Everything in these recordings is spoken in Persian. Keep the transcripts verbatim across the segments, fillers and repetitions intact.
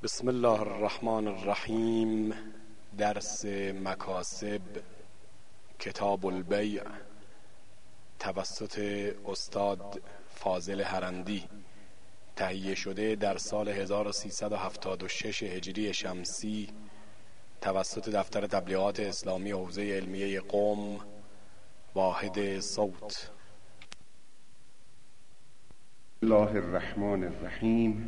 بسم الله الرحمن الرحیم. درس مکاسب، کتاب البیع، توسط استاد فاضل هرندی، تهیه شده در سال هزار و سیصد و هفتاد و شش هجری شمسی توسط دفتر تبلیغات اسلامی حوزه علمیه قم، واحد صوت. الله الرحمن الرحیم.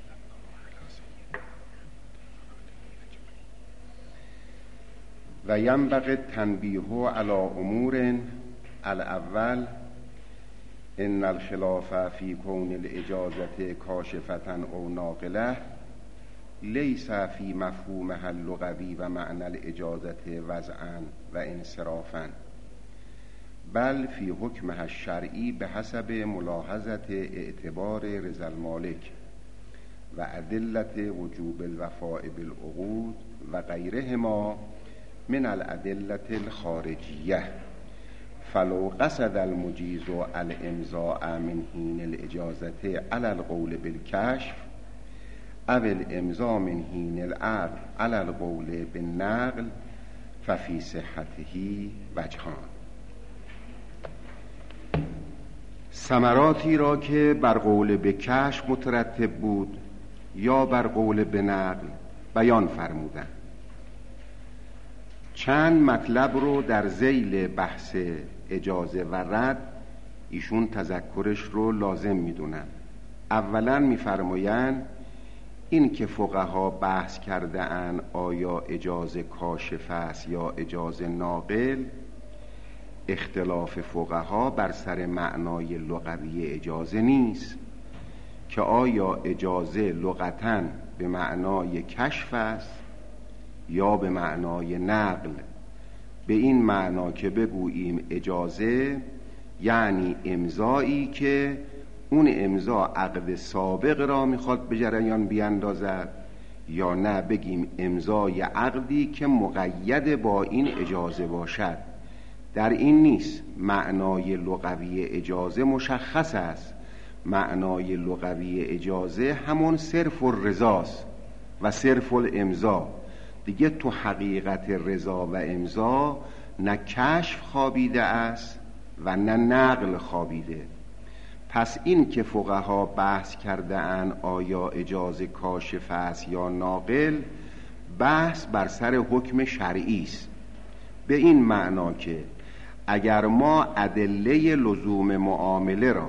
و ینبغی التنبیه علی امور. الاول ان الخلاف فی کون الاجازه کاشفة او ناقله لیس فی مفهومها اللغوی و معنی الاجازه وضعا و انصرافا، بل فی حکمها الشرعی به حسب ملاحظه اعتبار رضا المالک و ادلت وجوب الوفاء بالعقود و غیرهما من الادلة الخارجیه. فلو قصد المجیز الامضاء من حین الاجازه علی القول بالکشف او الامضاء من حین العقد علی القول بالنقل ففی صحته وجهان. ثمراتی را که بر قول به کشف مترتب بود یا بر قول به نقل بیان فرمودند. چند مطلب رو در ذیل بحث اجازه و رد ایشون تذکرش رو لازم میدونن. اولا میفرمایند این که فقها بحث کرده ان آیا اجازه کاشفه است یا اجازه ناقل، اختلاف فقها بر سر معنای لغوی اجازه نیست که آیا اجازه لغتاً به معنای کشف است یا به معنای نقل. به این معنا که بگوییم اجازه یعنی امضایی که اون امضا عقد سابق را میخواد به جریان بیندازد، یا نه بگیم امضای عقدی که مقید با این اجازه باشد. در این نیست. معنای لغوی اجازه مشخص است. معنای لغوی اجازه همون صرف الرضاست و صرف الامضا. دیگه تو حقیقت رضا و امضا نه کشف خوابیده است و نه نقل خوابیده. پس این که فقها بحث کرده ان آیا اجازه کاشف است یا ناقل، بحث بر سر حکم شرعی است. به این معنا که اگر ما ادله لزوم معامله را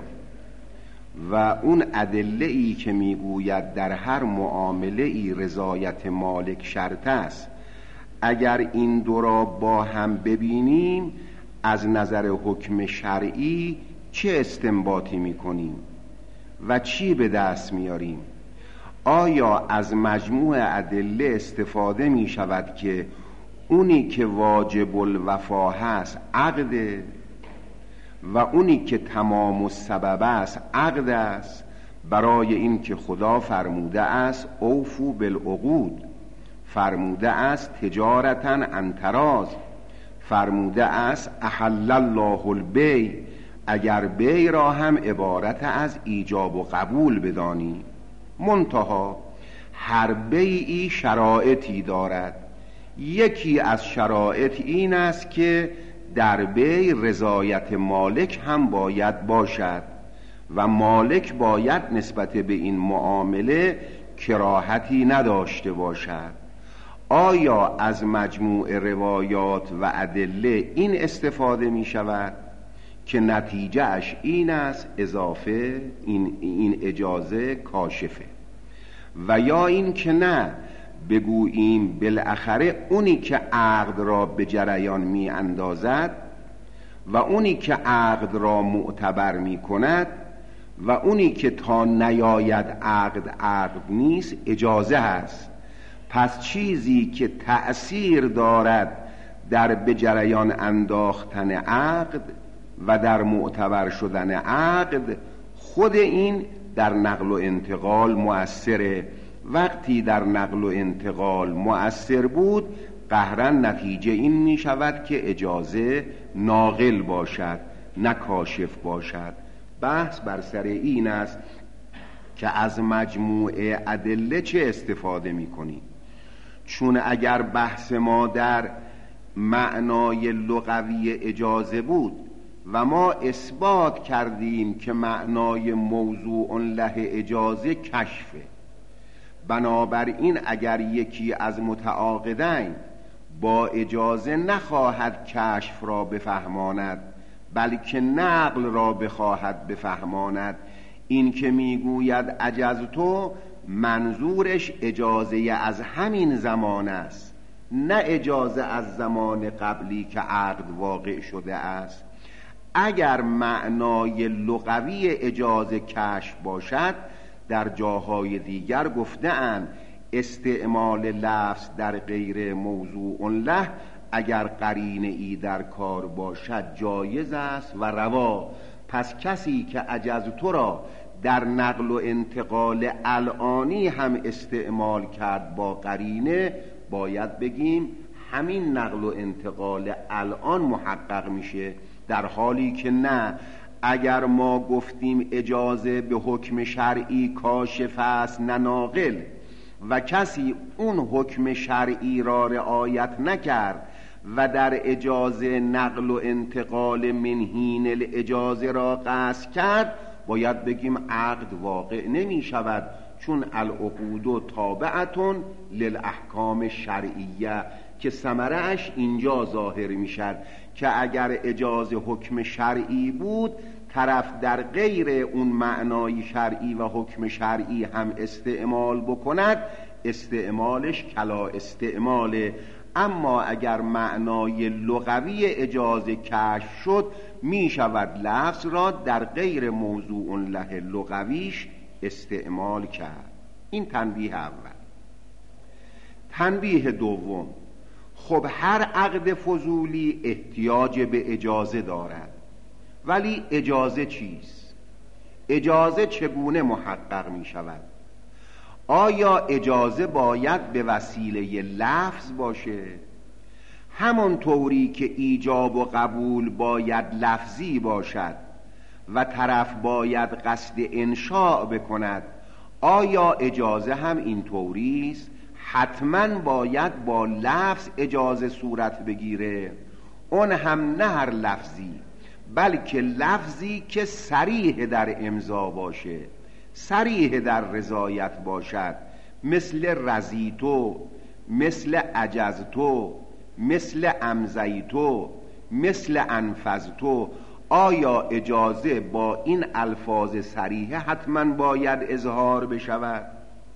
و اون ادله ای که میگوید در هر معامله ای رضایت مالک شرط است، اگر این دو را با هم ببینیم از نظر حکم شرعی چه استنباطی میکنیم و چی به دست میاریم؟ آیا از مجموع ادله استفاده میشود که اونی که واجب الوفا هست عقده و اونی که تمام السبب است عقد است، برای این که خدا فرموده است اوفو بالعقود، فرموده است تجارتا عن تراض، فرموده است احل الله البیع. اگر بیع را هم عبارت از ایجاب و قبول بدانی، منتها هر بیعی شرایطی دارد. یکی از شرایط این است که در بیع رضایت مالک هم باید باشد و مالک باید نسبت به این معامله کراهتی نداشته باشد. آیا از مجموع روایات و ادله این استفاده می شود که نتیجه اش این است اضافه این, این اجازه کاشفه، و یا این که نه بگوییم بالاخره اونی که عقد را به جریان می اندازد و اونی که عقد را معتبر می کند و اونی که تا نیاید عقد عقد نیست اجازه هست. پس چیزی که تأثیر دارد در به جریان انداختن عقد و در معتبر شدن عقد، خود این در نقل و انتقال مؤثره. وقتی در نقل و انتقال مؤثر بود، قهرا نتیجه این می شود که اجازه ناقل باشد نه کاشف باشد. بحث بر سر این است که از مجموعه ادله چه استفاده میکنیم. چون اگر بحث ما در معنای لغوی اجازه بود و ما اثبات کردیم که معنای موضوع له اجازه کشفه، بنابراین اگر یکی از متعاقدین با اجازه نخواهد کشف را بفهماند بلکه نقل را بخواهد بفهماند، این که میگوید اجازتو منظورش اجازه از همین زمان است، نه اجازه از زمان قبلی که عقد واقع شده است. اگر معنای لغوی اجازه کشف باشد، در جاهای دیگر گفته‌اند استعمال لفظ در غیر موضوع له اگر قرینه ای در کار باشد جایز است و روا. پس کسی که اجازتو را در نقل و انتقال الانی هم استعمال کرد با قرینه، باید بگیم همین نقل و انتقال الان محقق میشه، در حالی که نه، اگر ما گفتیم اجازه به حکم شرعی کاشف است نه ناقل و کسی اون حکم شرعی را رعایت نکرد و در اجازه نقل و انتقال منهین الاجازه را قصد کرد، باید بگیم عقد واقع نمی شود، چون العقود تابعتون للاحکام شرعیه، که ثمره اش اینجا ظاهر می شد که اگر اجازه حکم شرعی بود، طرف در غیر اون معنای شرعی و حکم شرعی هم استعمال بکند، استعمالش کلا استعماله. اما اگر معنای لغوی اجازه کشف شد، می شود لفظ را در غیر موضوع له لغویش استعمال کرد. این تنبیه اول. تنبیه دوم، خب هر عقد فضولی احتیاج به اجازه دارد، ولی اجازه چیست؟ اجازه چگونه محقق می شود؟ آیا اجازه باید به وسیله لفظ باشه؟ همون طوری که ایجاب و قبول باید لفظی باشد و طرف باید قصد انشاء بکند، آیا اجازه هم این طوری است؟ حتما باید با لفظ اجازه صورت بگیره، اون هم نه هر لفظی، بلکه لفظی که صریح در امضا باشه، صریح در رضایت باشد، مثل رضیتو، مثل اجزتو، مثل امضیتو، مثل انفذتو. آیا اجازه با این الفاظ صریحه حتما باید اظهار بشود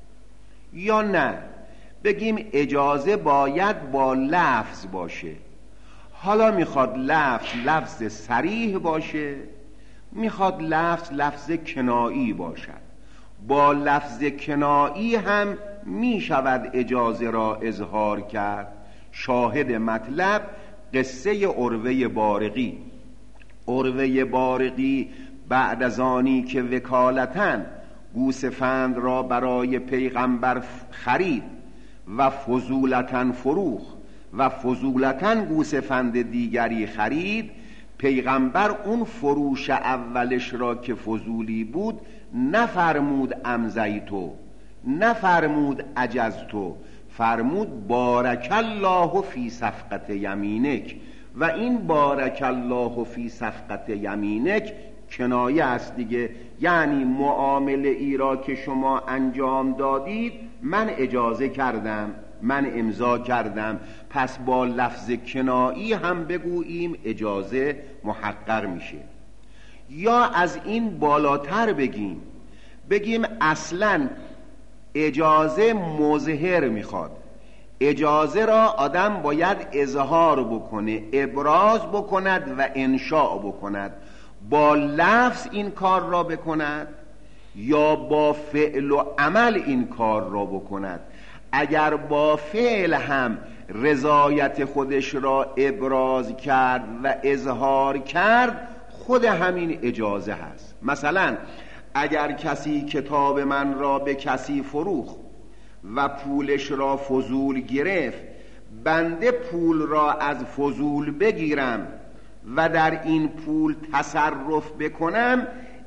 یا نه؟ بگیم اجازه باید با لفظ باشه. حالا میخواد لفظ لفظ صریح باشه، میخواد لفظ لفظ کنایی باشد. با لفظ کنایی هم میشود اجازه را اظهار کرد. شاهد مطلب قصه عروه بارقی. عروه بارقی بعد از آنی که وکالتاً گوسفند را برای پیغمبر خرید و فضولتاً فروخ و فضولتاً گوسفند دیگری خرید، پیغمبر اون فروش اولش را که فضولی بود نفرمود امضیتو، نفرمود اجزتو، فرمود بارک الله فی صفقت یمینک. و این بارک الله فی صفقت یمینک کنایه است دیگه، یعنی معامله ای را که شما انجام دادید من اجازه کردم، من امضا کردم. پس با لفظ کنایی هم بگوییم اجازه محقق میشه. یا از این بالاتر بگیم، بگیم اصلا اجازه مظهر میخواد. اجازه را آدم باید اظهار بکنه، ابراز بکند و انشاء بکند. با لفظ این کار را بکند یا با فعل و عمل این کار را بکند. اگر با فعل هم رضایت خودش را ابراز کرد و اظهار کرد، خود همین اجازه هست. مثلا اگر کسی کتاب من را به کسی فروخت و پولش را فضول گرفت، بنده پول را از فضول بگیرم و در این پول تصرف بکنم،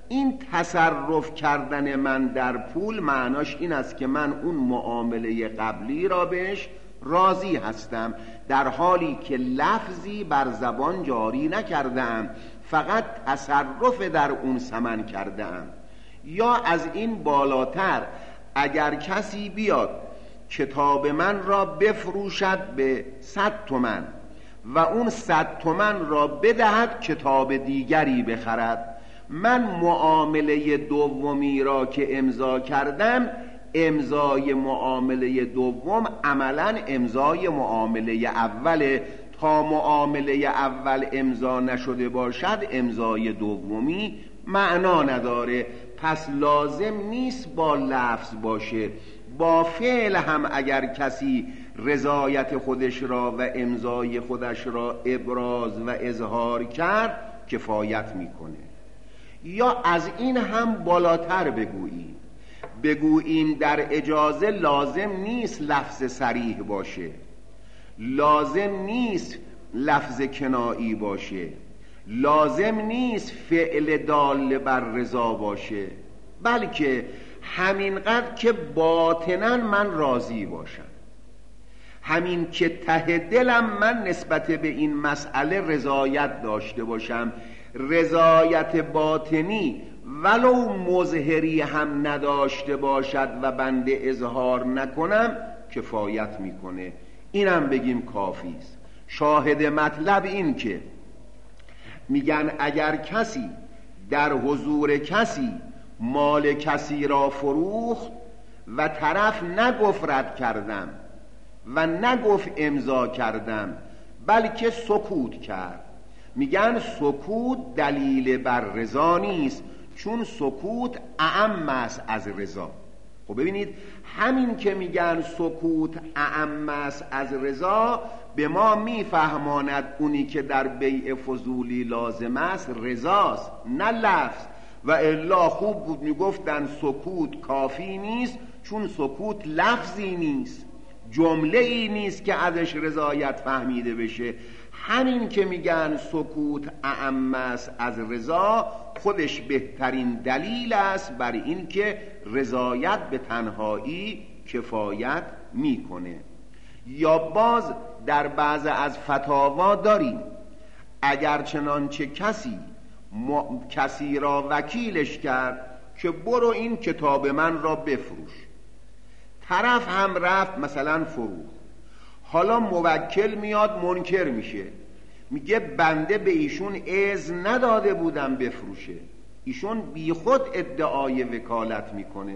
این تصرف کردن من در پول معناش این است که من اون معامله قبلی را بهش راضی هستم، در حالی که لفظی بر زبان جاری نکردم، فقط تصرف در اون ثمن کردم. یا از این بالاتر، اگر کسی بیاد کتاب من را بفروشد به صد تومن و اون صد تومن را بدهد کتاب دیگری بخرد، من معامله دومی را که امضا کردم، امضای معامله دوم عملا امضای معامله اوله. تا معامله اول امضا نشده باشد امضای دومی معنا نداره. پس لازم نیست با لفظ باشه، با فعل هم اگر کسی رضایت خودش را و امضای خودش را ابراز و اظهار کرد کفایت میکنه. یا از این هم بالاتر بگوییم، بگوییم در اجازه لازم نیست لفظ صریح باشه، لازم نیست لفظ کنایی باشه، لازم نیست فعل دال بر رضا باشه، بلکه همینقدر که باطناً من راضی باشم، همین که ته دلم من نسبت به این مسئله رضایت داشته باشم. رضایت باطنی ولو مظهری هم نداشته باشد و بنده اظهار نکنم کفایت میکنه. اینم بگیم کافی است. شاهد مطلب این که میگن اگر کسی در حضور کسی مال کسی را فروخت و طرف نگفت رد کردم و نگفت امضا کردم بلکه سکوت کرد، میگن سکوت دلیل بر رضا نیست، چون سکوت اعم است از رضا. خب ببینید، همین که میگن سکوت اعم است از رضا به ما میفهماند اونی که در بیع فضولی لازم است رضاست نه لفظ. و الا خوب بود میگفتن سکوت کافی نیست، چون سکوت لفظی نیست، جمله ای نیست که ازش رضایت فهمیده بشه. همین که میگن سکوت اعم است از رضا خودش بهترین دلیل است بر این که رضایت به تنهایی کفایت میکنه. یا باز در بعض از فتاوا داریم اگر چنانچه کسی م... کسی را وکیلش کرد که برو این کتاب من را بفروش، طرف هم رفت مثلا فروخت، حالا موکل میاد منکر میشه، میگه بنده به ایشون اذن نداده بودم بفروشه، ایشون بی خود ادعای وکالت میکنه.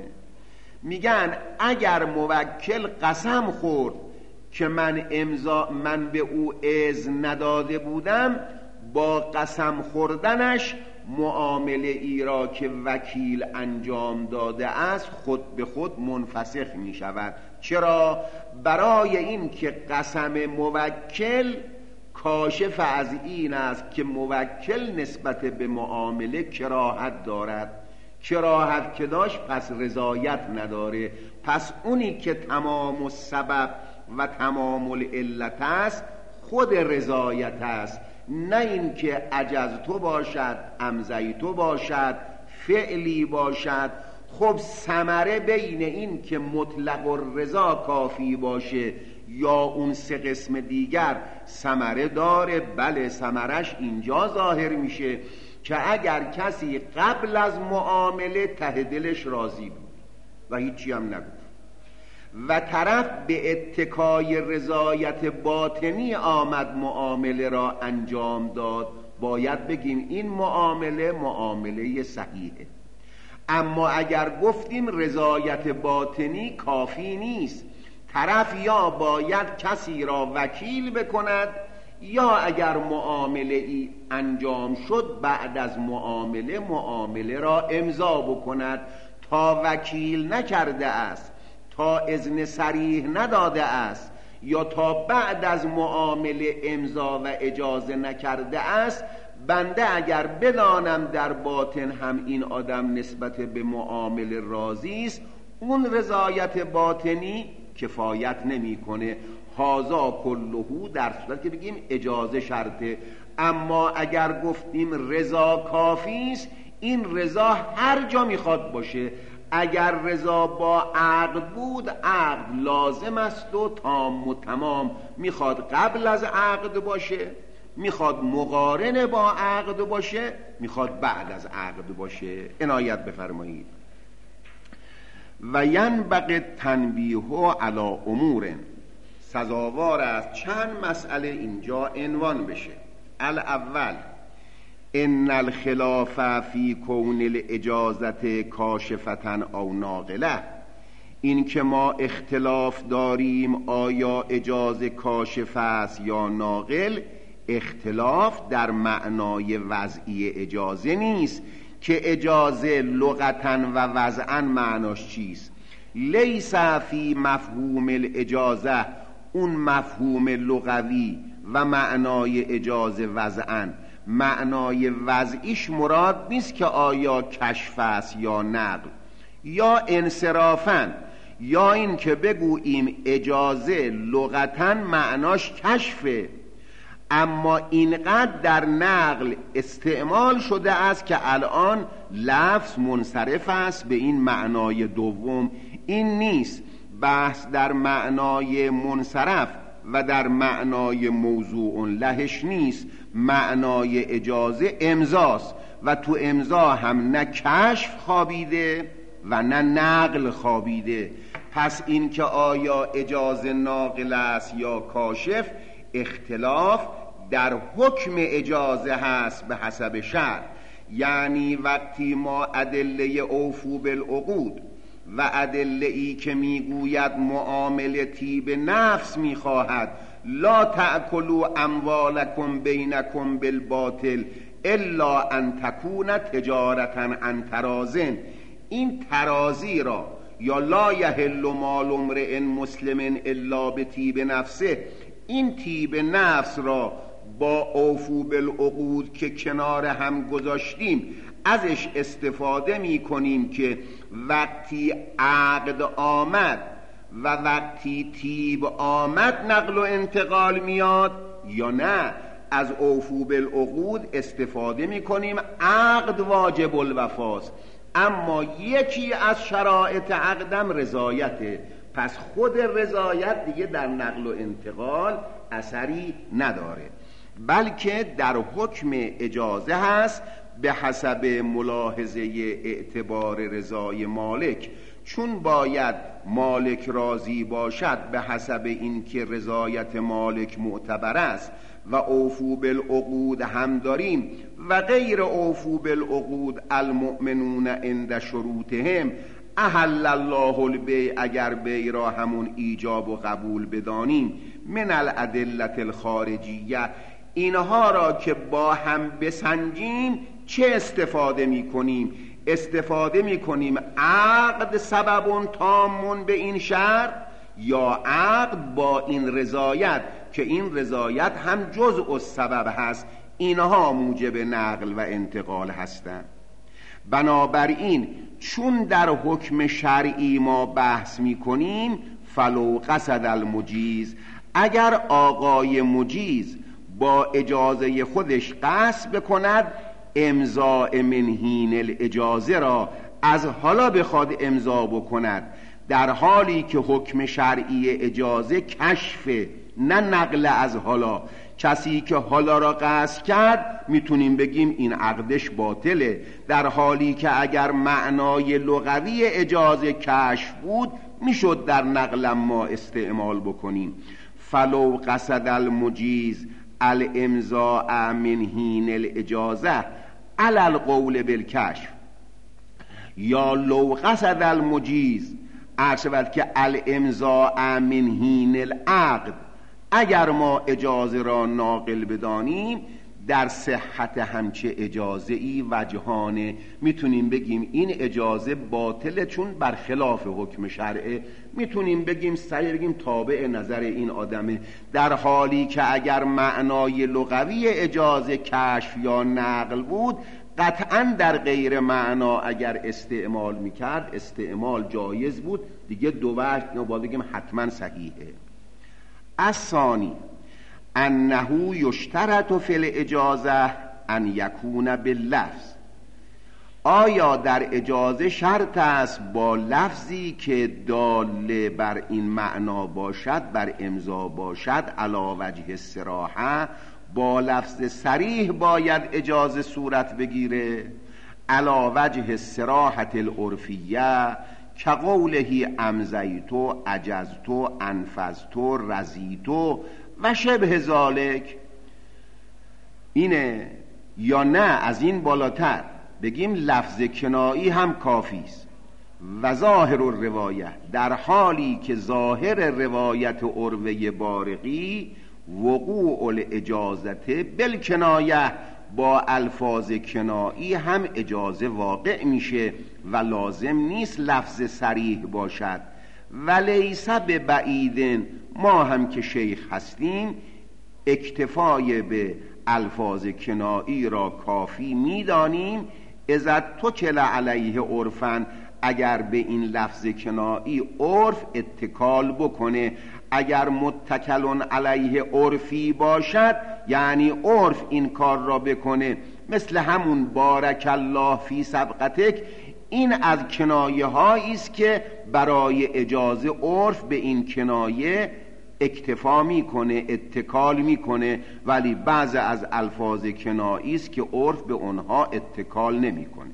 میگن اگر موکل قسم خورد که من امضا من به او اذن نداده بودم، با قسم خوردنش معامله ای را که وکیل انجام داده است خود به خود منفسخ می شود. چرا؟ برای این که قسم موکل کاشف از این است که موکل نسبت به معامله کراهت دارد، کراهت که داشت پس رضایت نداره. پس اونی که تمام السبب و تمام العلت است خود رضایت است، نه این که عجز تو باشد، امضی تو باشد، فعلی باشد. خب ثمره بین این که مطلق الرضا کافی باشه یا اون سه قسم دیگر ثمره داره. بله، ثمرش اینجا ظاهر میشه که اگر کسی قبل از معامله ته دلش راضی بود و هیچی هم نگفت و طرف به اتکای رضایت باطنی آمد معامله را انجام داد، باید بگیم این معامله معامله صحیحه. اما اگر گفتیم رضایت باطنی کافی نیست، طرف یا باید کسی را وکیل بکند یا اگر معامله ای انجام شد بعد از معامله معامله را امضا بکند. تا وکیل نکرده است، تا اذن صریح نداده است یا تا بعد از معامله امضا و اجازه نکرده است، بنده اگر بدانم در باطن هم این آدم نسبت به معامله راضی است، اون رضایت باطنی کفایت نمیکنه. هازا کلهو در صورت که بگیم اجازه شرطه. اما اگر گفتیم رضا کافی است، این رضا هر جا میخواد باشه. اگر رضا با عقد بود، عقد لازم است و تام و تمام، میخواد قبل از عقد باشه، میخواد مقارن با عقد باشه، میخواد بعد از عقد باشه. عنایت بفرمایید. و ینبغی التنبیه علی امور، سزاوار است چند مسئله اینجا عنوان بشه. الاول ان الخلاف فی کون الاجازت کاشفة او ناقله، این که ما اختلاف داریم آیا اجازه کاشف است یا ناقل، اختلاف در معنای وضعی اجازه نیست که اجازه لغتاً و وضعاً معناش چیست. لیس فی مفهوم الاجازه، اون مفهوم لغوی و معنای اجازه وضعاً، معنای وضعیش مراد نیست که آیا کشف است یا نقل یا انصرافاً، یا این که بگوییم اجازه لغتاً معناش کشفه، اما اینقدر در نقل استعمال شده است که الان لفظ منصرف است به این معنای دوم. این نیست. بحث در معنای منصرف و در معنای موضوع لهش نیست. معنای اجازه امضاست و تو امضا هم نه کشف خوابیده و نه نقل خوابیده. پس این که آیا اجازه ناقل است یا کاشف، اختلاف در حکم اجازه هست به حسب شرع. یعنی وقتی ما ادله اوفو بالعقود و ادله ای که میگوید معاملتی به نفس میخواهد لا تأکلوا اموالکم بینکم بالباطل الا ان تکون تجارتا عن ترازن، این ترازی را یا لا یحل مال امرئ مسلم الا بطیب نفسه، این طیب نفس را با اوفو بالعقود که کنار هم گذاشتیم ازش استفاده می کنیم که وقتی عقد آمد و وقتی طیب آمد نقل و انتقال میاد، یا نه از اوفو بالعقود استفاده می کنیم عقد واجب الوفاست، اما یکی از شرایط عقدم رضایته. پس خود رضایت دیگه در نقل و انتقال اثری نداره، بلکه در حکم اجازه هست به حسب ملاحظه اعتبار رضای مالک، چون باید مالک راضی باشد به حسب اینکه رضایت مالک معتبر است و اوفو بالعقود هم داریم و غیر اوفو بالعقود المؤمنون عند شروطهم احل الله البیع، اگر بیع را همون ایجاب و قبول بدانیم من الادله الخارجیه، اینها را که با هم بسنجیم چه استفاده می کنیم؟ استفاده می کنیم عقد سبب تامون به این شرط یا عقد با این رضایت که این رضایت هم جزء السبب هست، اینها موجب نقل و انتقال هستند. بنابراین چون در حکم شرعی ما بحث می کنیم فلو قصد المجیز، اگر آقای مجیز با اجازه خودش قصد بکند امضاء منهین الاجازه را از حالا بخواد امضا بکند، در حالی که حکم شرعی اجازه کشف نه نقل از حالا، کسی که حالا را قصد کرد میتونیم بگیم این عقدش باطله، در حالی که اگر معنای لغوی اجازه کشف بود میشد در نقل ما استعمال بکنیم. فلو قصد المجیز الامضاء من حین الاجازه علی القول بالکشف، یا لو قصد المجیز عرشبت که الامضاء من حین العقد، اگر ما اجازه را ناقل بدانیم در صحت همچه اجازه ای وجهانه میتونیم بگیم این اجازه باطله چون برخلاف حکم شرعه، میتونیم بگیم سریع بگیم تابع نظر این آدمه، در حالی که اگر معنای لغوی اجازه کشف یا نقل بود قطعا در غیر معنا اگر استعمال میکرد استعمال جایز بود دیگه، دو وجه نباید بگیم حتما صحیحه. الثانی انه یشترط فی الاجازه ان یکون باللفظ، آیا در اجازه شرط است با لفظی که دال بر این معنا باشد، بر امضا باشد، علی وجه الصراحه، با لفظ صریح باید اجازه صورت بگیره؟ علی وجه الصراحه العرفیه کقوله امضیتو، اجزتو، انفذتو، رضیتو و شبه ذالک. اینه یا نه از این بالاتر بگیم لفظ کنایی هم کافی است؟ و ظاهر الروایه، در حالی که ظاهر روایت عروه بارقی وقوع الاجازت بالکنایه، با الفاظ کنایی هم اجازه واقع میشه و لازم نیست لفظ صریح باشد. و لیس ببعیدن، ما هم که شیخ هستیم اکتفای به الفاظ کنایی را کافی میدانیم. اذا توکل علیه عرفن، اگر به این لفظ کنایی عرف اتکال بکنه، اگر متکلون علیه عرفی باشد یعنی عرف این کار را بکنه، مثل همون بارک الله فی سبقتک، این از کنایه هایی است که برای اجازه عرف به این کنایه اکتفا میکنه، اتکال میکنه، ولی بعض از الفاظ کنایی است که عرف به اونها اتکال نمیکنه.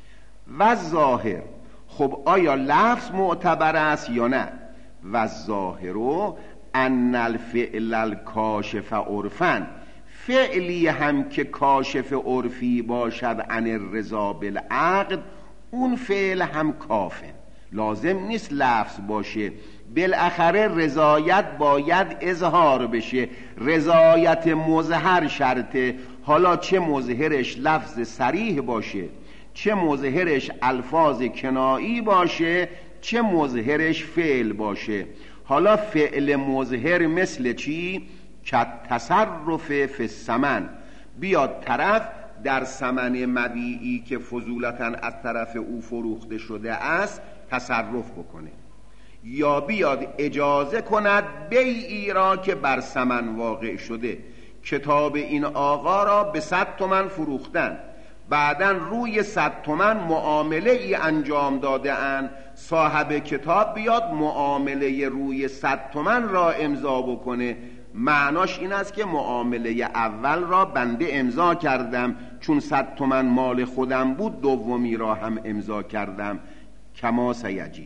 و ظاهر، خب آیا لفظ معتبر است یا نه؟ و ظاهرو ان الفعل الکاشف عرفا، فعلی هم که کاشف عرفی باشد عن الرضا بالعقد، اون فعل هم کافه، لازم نیست لفظ باشه. بالاخره رضایت باید اظهار بشه، رضایت مظهر شرطه. حالا چه مظهرش لفظ صریح باشه، چه مظهرش الفاظ کنایی باشه، چه مظهرش فعل باشه. حالا فعل مظهر مثل چی؟ که تصرف فی الثمن، بیاد طرف در ثمن مبیعی که فضولتاً از طرف او فروخته شده است تصرف بکنه، یا بیاد اجازه کند بیعی را که بر ثمن واقع شده. کتاب این آقا را به صد تومن فروختن، بعداً روی صد تومن معامله ای انجام داده اند، صاحب کتاب بیاد معامله روی صد تومن را امضا بکنه. معناش این است که معامله اول را بنده امضا کردم، چون صد تومن مال خودم بود دومی را هم امضا کردم. کما سیجی.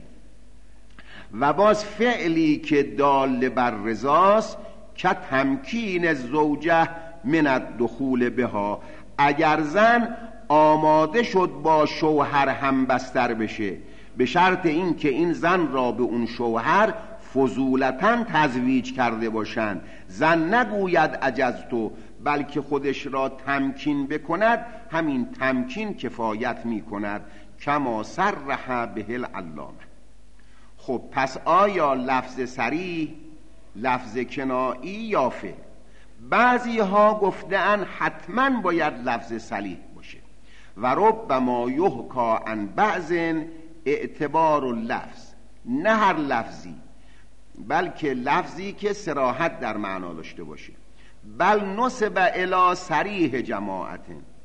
و باز فعلی که دال بر رضاست که تمکین زوجه من الدخول بها، اگر زن آماده شد با شوهر هم بستر بشه، به شرط این که این زن را به اون شوهر فضولتاً تزویج کرده باشند. زن نگوید عجزتو، بلکه خودش را تمکین بکند، همین تمکین کفایت می کند. کما صرح به العلامه. خب پس آیا لفظ صریح، لفظ کنایی یا فعل؟ بعضی ها گفتن حتما باید لفظ صریح باشه. و ربما یحکا عن بعض اعتبار اللفظ، نه هر لفظی، بلکه لفظی که صراحت در معنا داشته باشه. بل نسب الی صریح جماعت،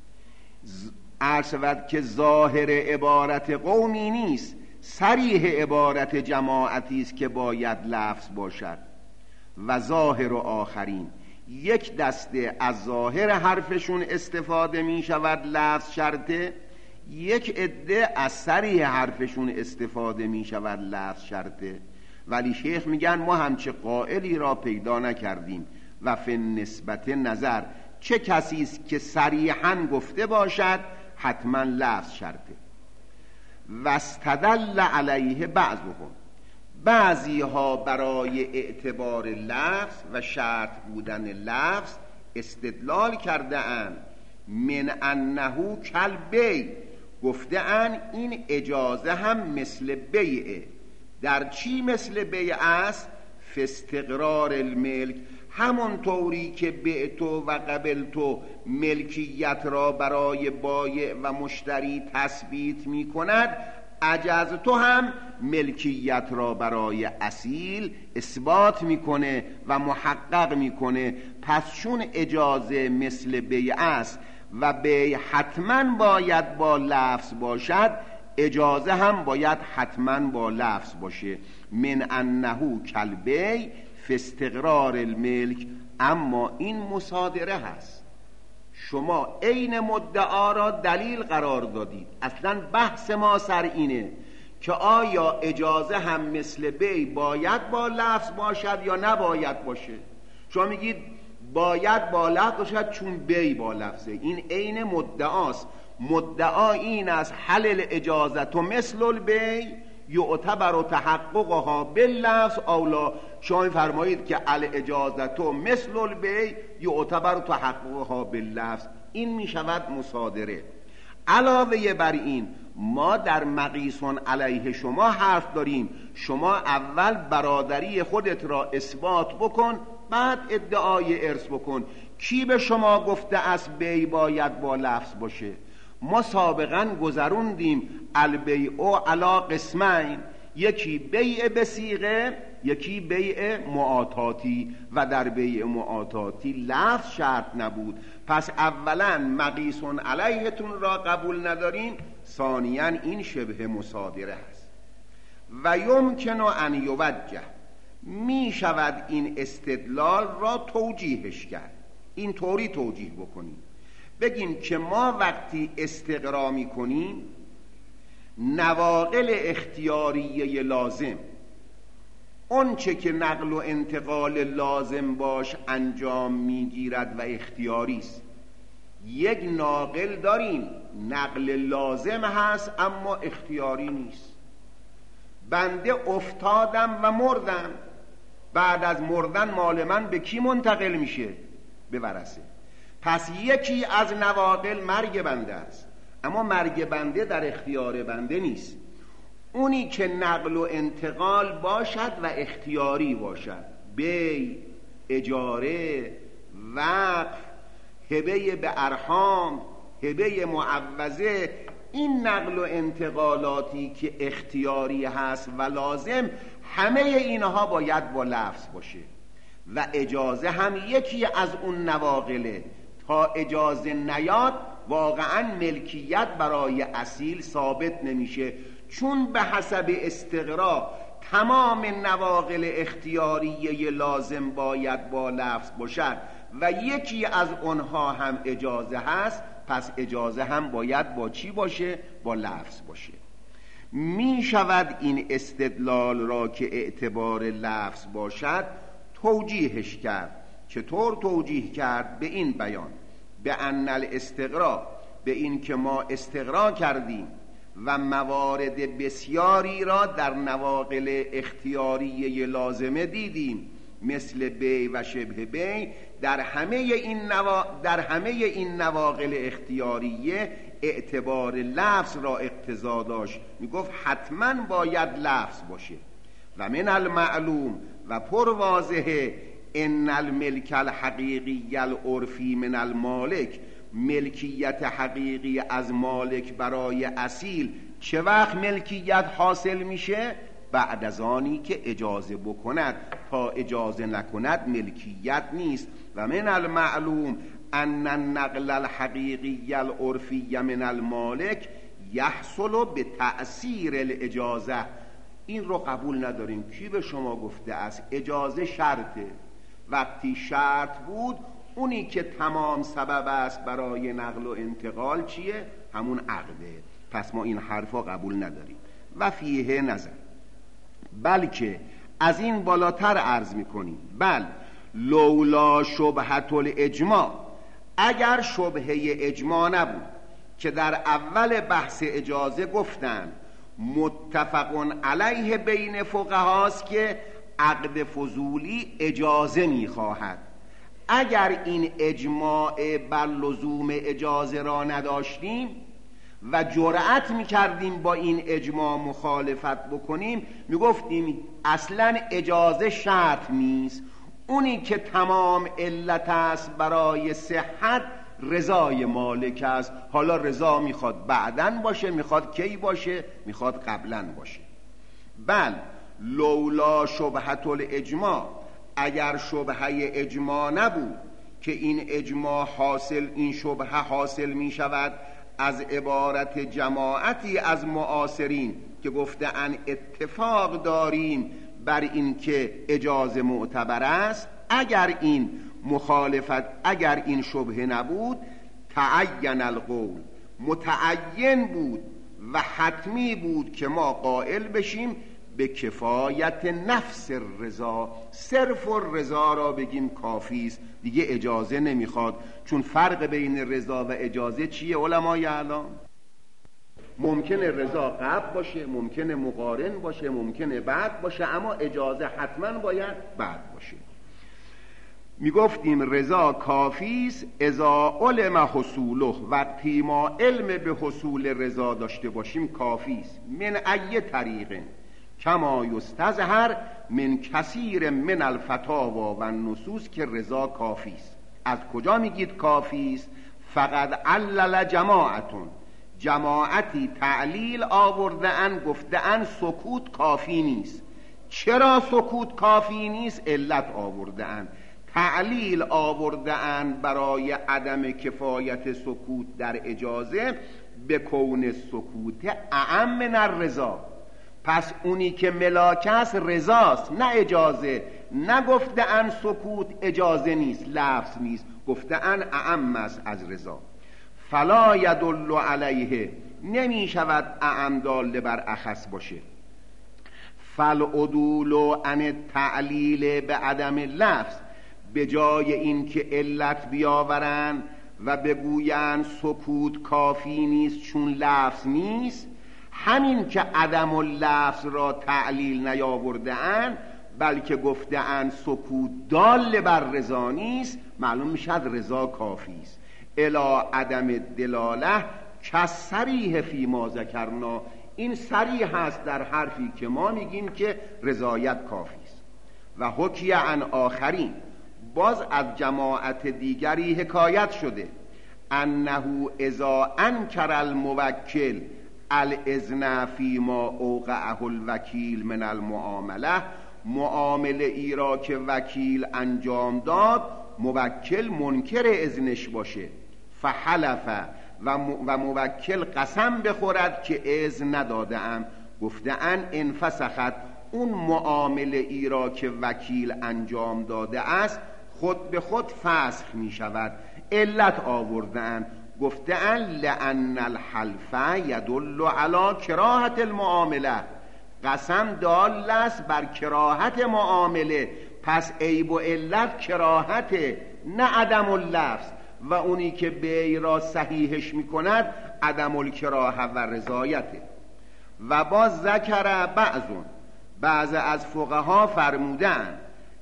عرض شود که ظاهر عبارت قومی نیست، صریح عبارت جماعتی است که باید لفظ باشد. و ظاهر و آخرین، یک دسته از ظاهر حرفشون استفاده می شود لفظ شرطه، یک عده از صریح حرفشون استفاده می شود لفظ شرطه. ولی شیخ میگن ما همچه قائلی را پیدا نکردیم. و فی نسبت نظر، چه کسی است که صریحاً گفته باشد حتما لفظ شرطه. و استدل علیه بعضهم، بعضی ها برای اعتبار لفظ و شرط بودن لفظ استدلال کرده اند من انه کل بی، گفته اند این اجازه هم مثل بیعه. در چی مثل بیع است؟ فی استقرار الملک، همون طوری که بعتو و قبلتو ملکیت را برای بایع و مشتری تثبیت می کند، اجازتو هم ملکیت را برای اصیل اثبات میکنه و محقق میکنه. پس چون اجازه مثل بیع است و بیع حتما باید با لفظ باشد، اجازه هم باید حتما با لفظ باشه. من انه کالبیع فی استقرار الملک. اما این مصادره هست، شما عین مدعا را دلیل قرار دادید. اصلا بحث ما سر اینه که آیا اجازه هم مثل بیع باید با لفظ باشد یا نباید باشه. شما میگید باید با لفظ باشد چون بیع با لفظه. این عین مدعاست. مدعا این است حل الاجازه مثل البیع یعتبر تحققها باللفظ اولا. شما میفرمایید که الاجازه مثل البیع یعتبر تحققها باللفظ. این میشود مصادره. علاوه بر این ما در مقیسون علیه شما حرف داریم. شما اول برادری خودت را اثبات بکن، بعد ادعای ارث بکن. کی به شما گفته است بیع باید با لفظ باشه؟ ما سابقا گذروندیم البیع علی قسمین، یکی بیع بصیغه، یکی بیع معاطاتی، و در بیع معاطاتی لفظ شرط نبود. پس اولا مقیسون علیهتون را قبول نداریم، ثانیا این شبه مصادره است. و یمکن ان یوجه، می شود این استدلال را توجیهش کرد. این طوری توجیه بکنیم، بگیم که ما وقتی استقرا می کنیم نواقل اختیاریه لازم، اون چه که نقل و انتقال لازم باش انجام میگیرد و اختیاری است. یک ناقل داریم نقل لازم هست اما اختیاری نیست. بنده افتادم و مردم، بعد از مردن مال من به کی منتقل میشه؟ به ورثه. پس یکی از نواقل مرگ بنده است، اما مرگ بنده در اختیار بنده نیست. اونی که نقل و انتقال باشد و اختیاری باشد، بیع، اجاره، وقف، هبه به ارحام، هبه معوضه، این نقل و انتقالاتی که اختیاری هست و لازم، همه اینها باید با لفظ باشه. و اجازه هم یکی از اون نواقله. تا اجازه نیاد واقعا ملکیت برای اصیل ثابت نمیشه، چون به حسب استقرا تمام نواقل اختیاریه لازم باید با لفظ باشد و یکی از اونها هم اجازه هست. پس اجازه هم باید با چی باشه؟ با لفظ باشه. می شود این استدلال را که اعتبار لفظ باشد توجیهش کرد. چطور توجیه کرد؟ به این بیان: به ان الاستقرا، به این که ما استقرا کردیم و موارد بسیاری را در نواقل اختیاریه لازمه دیدیم، مثل بیع و شبه بیع. در همه این نوا... در همه این نواقل اختیاریه اعتبار لفظ را اقتضا داشت. میگفت حتما باید لفظ باشه. و من المعلوم، و پر واضحه، ان الملک الحقیقی العرفی من المالک، ملکیت حقیقی از مالک برای اصیل چه وقت ملکیت حاصل میشه؟ بعد از آنی که اجازه بکند. تا اجازه نکند ملکیت نیست. و من المعلوم ان النقل الحقیقی العرفی من المالک یحصل به تأثیر الاجازه. این رو قبول نداریم. کی به شما گفته است اجازه شرطه؟ وقتی شرط بود، اونی که تمام سبب است برای نقل و انتقال چیه؟ همون عقده. پس ما این حرفا قبول نداریم. و فیه نظر، بلکه از این بالاتر عرض میکنیم، بل لولا شبهت الاجماع، اگر شبهه اجماع نبود که در اول بحث اجازه گفتن متفق علیه بین فقهاست که عقد فضولی اجازه میخواهد. اگر این اجماع بر لزوم اجازه را نداشتیم و جرأت میکردیم با این اجماع مخالفت بکنیم، میگفتیم اصلا اجازه شرط نیست، اونی که تمام علت است برای صحت رضای مالک است. حالا رضا میخواد بعدن باشه، میخواد کی باشه، میخواد قبلن باشه. بل لولا شبهت الاجماع، اگر شبهه اجماع نبود که این اجماع حاصل، این شبهه حاصل می شود از عبارت جماعتی از معاصرین که گفتند اتفاق داریم بر این که اجازه معتبر است. اگر این مخالفت، اگر این شبهه نبود، تعین القول، متعین بود و حتمی بود که ما قائل بشیم به کفایت نفس الرضا، صرف الرضا را بگیم کافی است، دیگه اجازه نمیخواد. چون فرق بین رضا و اجازه چیه علمای اعلام؟ ممکنه رضا قبل باشه، ممکنه مقارن باشه، ممکنه بعد باشه، اما اجازه حتما باید بعد باشه. میگفتیم رضا کافی است اذا علم حصوله، وقتی ما علم به حصول رضا داشته باشیم کافی است. من ای طریق کما یستظهر من کثیر من الفتاوا و النصوص که رضا کافی است. از کجا میگید کافی است؟ فقط علل جماعتون، جماعتی تعلیل آورده ان، گفته ان سکوت کافی نیست. چرا سکوت کافی نیست؟ علت آورده ان، تعلیل آورده ان برای عدم کفایت سکوت در اجازه به کون سکوت اعم من الرضا. پس اونی که ملاک است رضاست نه اجازه. نگفته ان سکوت اجازه نیست، لفظ نیست، گفته ان اعم است از رضا. فلا یدل علیه، نمی شود اعم داله بر اخص باشه. فالعدول عن تعلیل به عدم لفظ، به جای این که علت بیاورن و بگوین سکوت کافی نیست چون لفظ نیست، همین که عدم اللفظ را تعلیل نیاورده اند بلکه گفته اند سکوت دال بر رضا نیست، معلوم میشد رضا کافی است. الا عدم دلاله کسریح فی ما ذکرنا، این صریح هست در حرفی که ما میگیم که رضایت کافی است. و حکی عن آخرین، باز از جماعت دیگری حکایت شده، انه اذا انکر الموکل الاذن فی ما اوقعه الوکیل من المعامله، معامله ای را که وکیل انجام داد موکل منکر اذنش باشه، فحلف و موکل قسم بخورد که اذن نداده ام، گفته ان انفسخت، اون معامله ای را که وکیل انجام داده است خود به خود فسخ می شود. علت آوردن، گفته ان لأن الحلف یدل علی کراهت المعامله، قسم دال است بر کراهت معامله، پس عیب و علت کراهت نه عدم اللفظ، و اونی که بیع را صحیحش می کند عدم الکراهه و رضایته. و باز ذکر بعضون، بعض از فقها فرمودن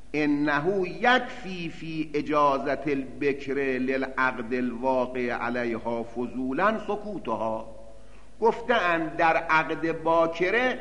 انه یکفی فی اجازت البکر للعقد الواقع علیها فضولا سکوتها، گفتند در عقد باکره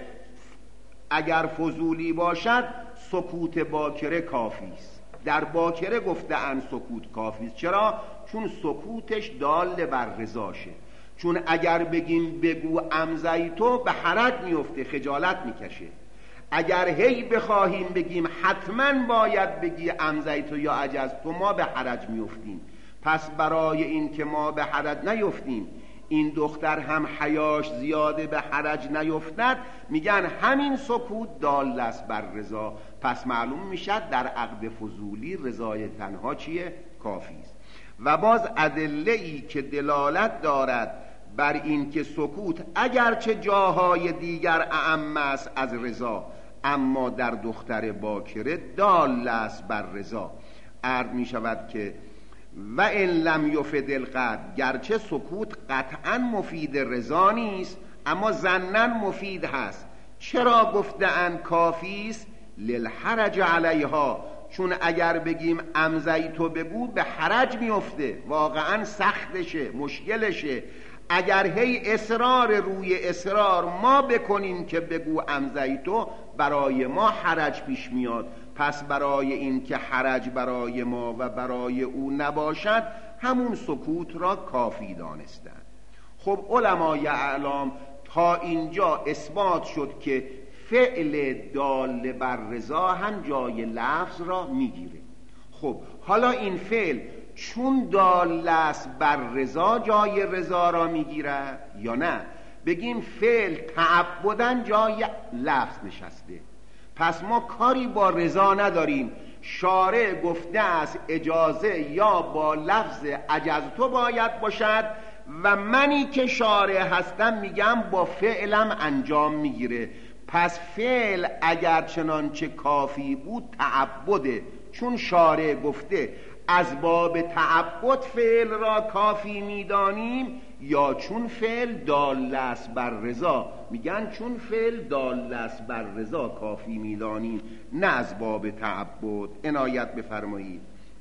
اگر فضولی باشد سکوت باکره کافی است. در باکره گفتند سکوت کافی است. چرا؟ چون سکوتش دال بر رضاشه. چون اگر بگیم بگو امضیتو به حرج میفته، خجالت میکشه. اگر هی بخواهیم بگیم حتما باید بگی امضیتو یا عجزتو، ما به حرج میفتیم. پس برای این که ما به حرج نیفتیم، این دختر هم حیاش زیاده به حرج نیفتد، میگن همین سکوت دال است بر رضا. پس معلوم میشد در عقد فضولی رضای تنها چیه؟ کافی است. و باز ادله‌ای که دلالت دارد بر این که سکوت اگرچه جاهای دیگر اعم است از رضا، اما در دختر باکره دال است بر رضا. عرض می شود که و ان لم یفد القطع، گرچه سکوت قطعا مفید رضا نیست اما ظنن مفید هست. چرا گفتن کافی است؟ للحرج علیها، چون اگر بگیم امضیتو بگو به حرج میفته، واقعا سختشه، مشکلشه. اگر هی اصرار روی اصرار ما بکنیم که بگو امضیتو، برای ما حرج پیش میاد. پس برای این که حرج برای ما و برای او نباشد، همون سکوت را کافی دانستند. خب علمای اعلام تا اینجا اثبات شد که فعل دال بر رضا هم جای لفظ را میگیره. خب حالا این فعل چون دال است بر رضا جای رضا را میگیرد یا نه بگیم فعل تعبداً جای لفظ نشسته، پس ما کاری با رضا نداریم. شارع گفته است اجازه یا با لفظ عجزتو باید باشد و منی که شارع هستم میگم با فعلم انجام میگیره. پس فعل اگر چنانچه کافی بود تعبده، چون شارع گفته از باب تعبد فعل را کافی میدانیم، یا چون فعل دال است بر رضا، میگن چون فعل دال است بر رضا کافی میدانیم، نه از باب تعبد. عنایت بفرمایید.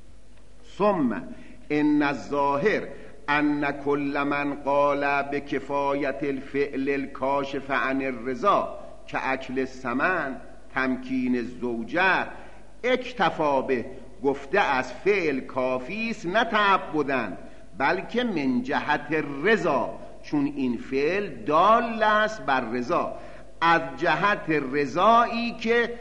ثم ان الظاهر ان کل من قال بکفایت الفعل الکاشف عن الرضا که اکل الثمن تمکین الزوجه اکتفا به، گفته از فعل کافی است نه تعبدن بلکه من جهت رضا، چون این فعل دال است بر رضا، از جهت رضایی که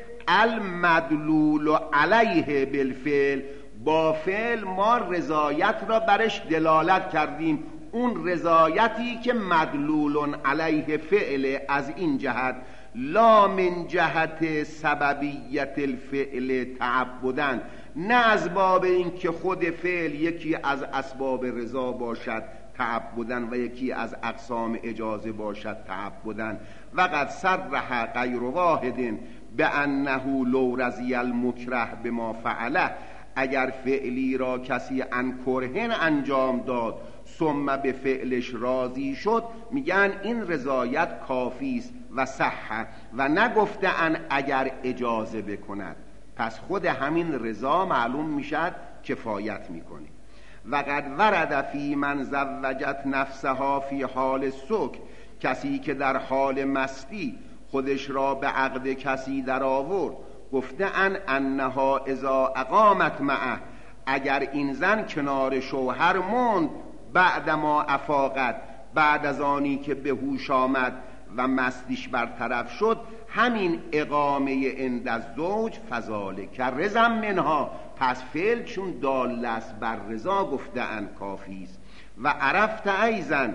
المدلول علیه بالفعل، با فعل ما رضایت را برش دلالت کردیم، اون رضایتی که مدلول علیه فعل از این جهت، لا من جهت سببیت الفعل تعبدن، نه از باب این که خود فعل یکی از اسباب رضا باشد تعبدن و یکی از اقسام اجازه باشد تعبدن. و قد صرح غیر واحد بانه لو رضی المکره بما فعله، اگر فعلی را کسی عن کرهن انجام داد ثم به فعلش راضی شد، میگن این رضایت کافی است و صح، و نگفته ان اگر اجازه بکند. پس خود همین رضا معلوم میشد کفایت میکنه. و قد ورد فی من زوجت نفسها فی حال سکر، کسی که در حال مستی خودش را به عقد کسی در آورد، گفته ان انها اذا اقامت معه، اگر این زن کنار شوهر موند بعد ما افاقت، بعد از آنی که به هوش آمد و مستیش برطرف شد، همین اقامه عند الزوج فذالک رضا منها، پس فعل چون دال است بر رضا گفته ان کافی است. و عرفت ایضا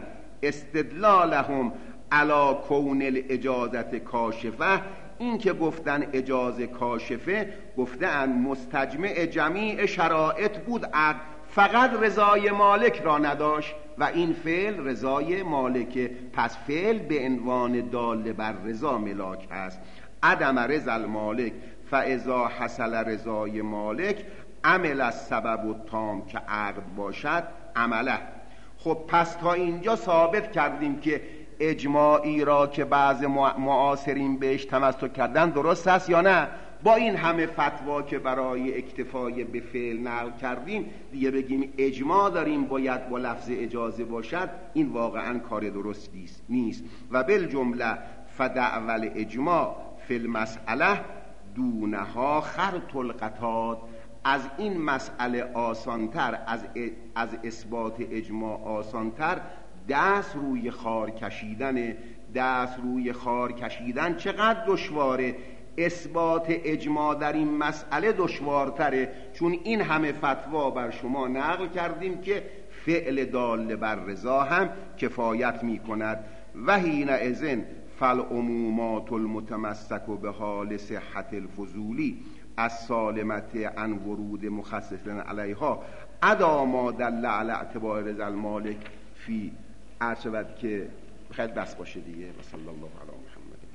استدلالهم علی کون الاجازت کاشفه، این که گفتن اجازه کاشفه، گفتن مستجمع جمیع شرائط بود عقد، فقط رضای مالک را نداشت و این فعل رضای مالکه، پس فعل به عنوان دال بر رضا ملاک است. عدم رضا المالک فاذا حصل رضای مالک عمل السبب التام، که عقد باشد عمله. خب پس تا اینجا ثابت کردیم که اجماعی را که بعض معاصرین بهش تمسک کردن درست است یا نه؟ با این همه فتوا که برای اکتفای به فعل نقل کردیم دیگه بگیم اجماع داریم باید با لفظ اجازه باشد، این واقعا کار درستی نیست. و بالجمله فدعوى الاجماع فی المسئله دونها خرط القطاد، از این مسئله آسانتر، از از اثبات اجماع آسانتر دست روی خار کشیدن. دست روی خار کشیدن چقدر دشواره، اثبات اجماع در این مسئله دشوارتره، چون این همه فتوا بر شما نقل کردیم که فعل دال بر رضا هم کفایت می کند. و حینئذ فالعمومات المتمسک به حال صحت الفضولی السالمت عن ورود مخصص علیها ادا ما دل علی اعتبار رضا المالک فی عرشبت، که بخیر بس باشه دیگه. و صلی الله علی محمد.